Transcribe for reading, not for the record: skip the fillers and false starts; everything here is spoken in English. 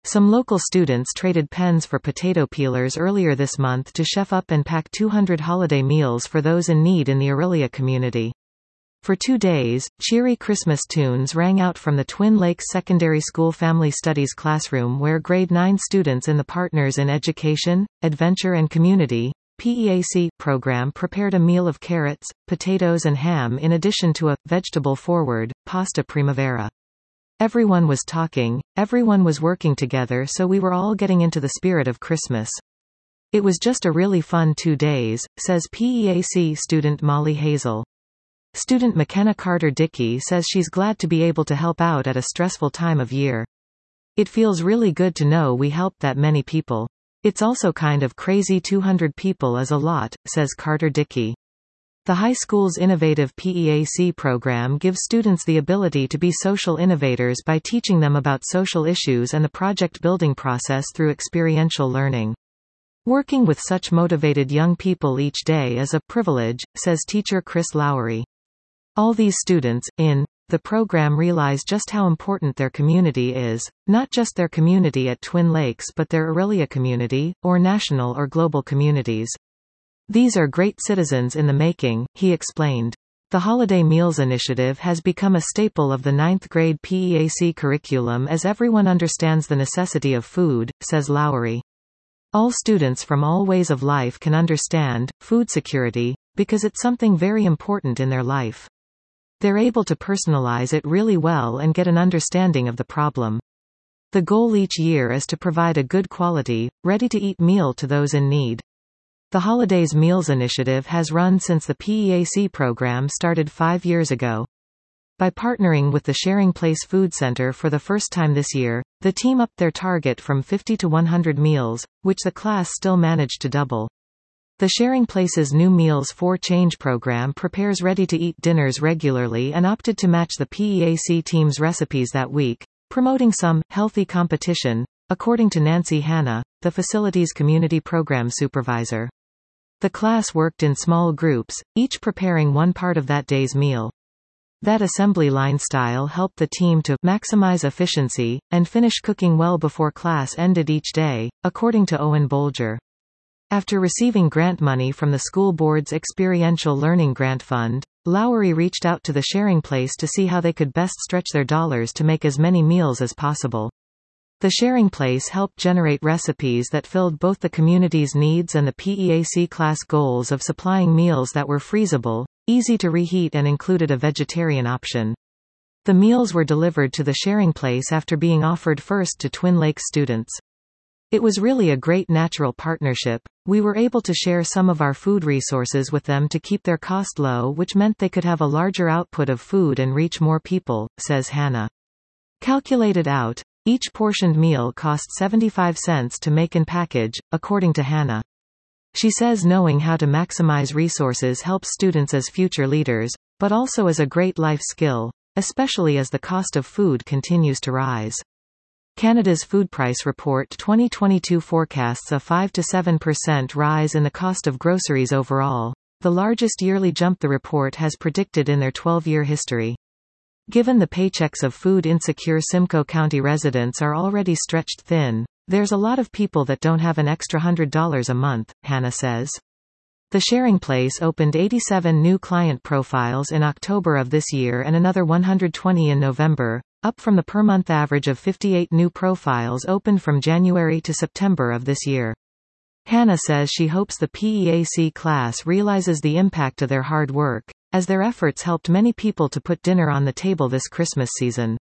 Some local students traded pens for potato peelers earlier this month to chef up and pack 200 holiday meals for those in need in the Orillia community. For 2 days, cheery Christmas tunes rang out from the Twin Lakes Secondary School Family Studies classroom where grade 9 students in the Partners in Education, Adventure and Community (PEAC) program prepared a meal of carrots, potatoes and ham in addition to a vegetable-forward pasta primavera. Everyone was talking, everyone was working together, so we were all getting into the spirit of Christmas. It was just a really fun 2 days, says PEAC student Molly Hazel. Student McKenna Carter-Dickey says she's glad to be able to help out at a stressful time of year. It feels really good to know we helped that many people. It's also kind of crazy 200 people is a lot, says Carter-Dickey. The high school's innovative PEAC program gives students the ability to be social innovators by teaching them about social issues and the project building process through experiential learning. Working with such motivated young people each day is a privilege, says teacher Chris Lowry. All these students, in the program realize just how important their community is, not just their community at Twin Lakes but their Orillia community, or national or global communities. These are great citizens in the making, he explained. The Holiday Meals Initiative has become a staple of the 9th grade PEAC curriculum as everyone understands the necessity of food, says Lowry. All students from all ways of life can understand food security, because it's something very important in their life. They're able to personalize it really well and get an understanding of the problem. The goal each year is to provide a good quality, ready-to-eat meal to those in need. The Holidays Meals Initiative has run since the PEAC program started 5 years ago. By partnering with the Sharing Place Food Center for the first time this year, the team upped their target from 50 to 100 meals, which the class still managed to double. The Sharing Place's new Meals for Change program prepares ready-to-eat dinners regularly and opted to match the PEAC team's recipes that week, promoting some healthy competition, according to Nancy Hanna, the facility's community program supervisor. The class worked in small groups, each preparing one part of that day's meal. That assembly line style helped the team to maximize efficiency and finish cooking well before class ended each day, according to Owen Bolger. After receiving grant money from the school board's Experiential Learning Grant Fund, Lowry reached out to the Sharing Place to see how they could best stretch their dollars to make as many meals as possible. The Sharing Place helped generate recipes that filled both the community's needs and the PEAC class goals of supplying meals that were freezable, easy to reheat and included a vegetarian option. The meals were delivered to the Sharing Place after being offered first to Twin Lakes students. It was really a great natural partnership. We were able to share some of our food resources with them to keep their cost low, which meant they could have a larger output of food and reach more people, says Hannah. Calculated out, each portioned meal cost 75 cents to make and package, according to Hannah. She says knowing how to maximize resources helps students as future leaders, but also as a great life skill, especially as the cost of food continues to rise. Canada's Food Price Report 2022 forecasts a 5 to 7% rise in the cost of groceries overall, the largest yearly jump the report has predicted in their 12-year history. Given the paychecks of food-insecure Simcoe County residents are already stretched thin, there's a lot of people that don't have an extra $100 a month, Hannah says. The Sharing Place opened 87 new client profiles in October of this year and another 120 in November, up from the per-month average of 58 new profiles opened from January to September of this year. Hannah says she hopes the PEAC class realizes the impact of their hard work, as their efforts helped many people to put dinner on the table this Christmas season.